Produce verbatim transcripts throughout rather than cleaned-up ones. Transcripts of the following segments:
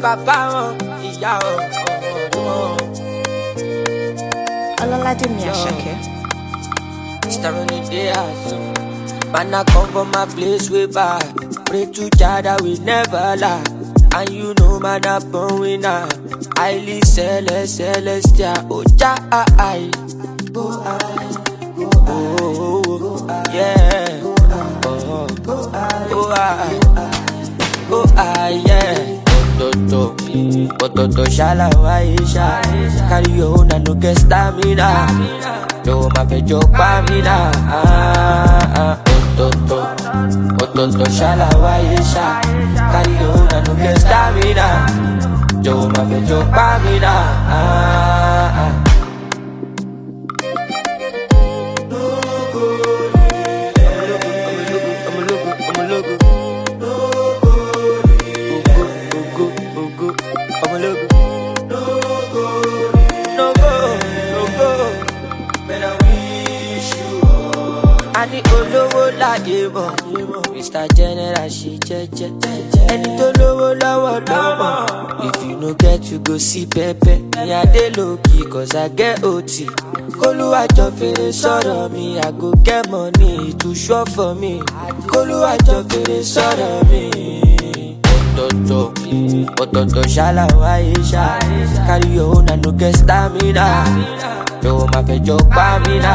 bàbá wọn, ìyá wọn. Ọlọ́ládé Àṣàkẹ́. Mister Rainy Day house. Man, I come from my place way back. Pray to Jah that we never lie. And you know, man, I born winner. Highly celest, celestial. Oh, Jah, I. Oh, I. Oh, oh, yeah. Oh, oh, I. Oh, I, yeah. Toto, Toto, shala, waisha. Carry your own and no get stamina. Yo, ma fe jo pa mi na. Toto, Toto, shala, waisha. Carry your own and no get stamina. Yo, ma fe jo pa mi na. Ani olówó láyé mọ̀, Mister General ṣe jẹ́jẹ́. Ẹni tó lówó lọ́wọ́ lọ́mọ. If you no get you go see pẹ́pẹ́. Ní adé lókì cause I get O T. Kólúwàjọ fèrè sọ̀rọ̀ mi, I go get money to show for me. Kólúwàjọ fèrè sọ̀rọ̀ mi. Ototo, ototo ṣálá wáyé ṣá. Carry your own and no get stamina. Yo ma fe jo pa mi na.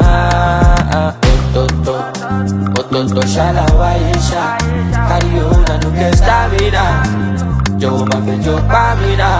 Ototo, ototo shala waisha. Carry your own and no get stamina. Yo ma fe jo pa mi na.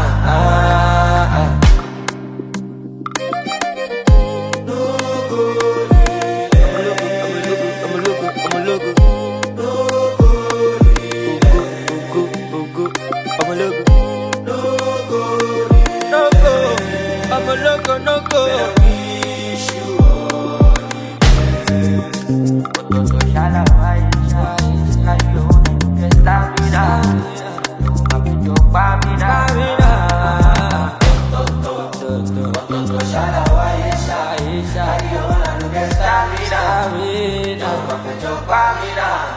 Pamina.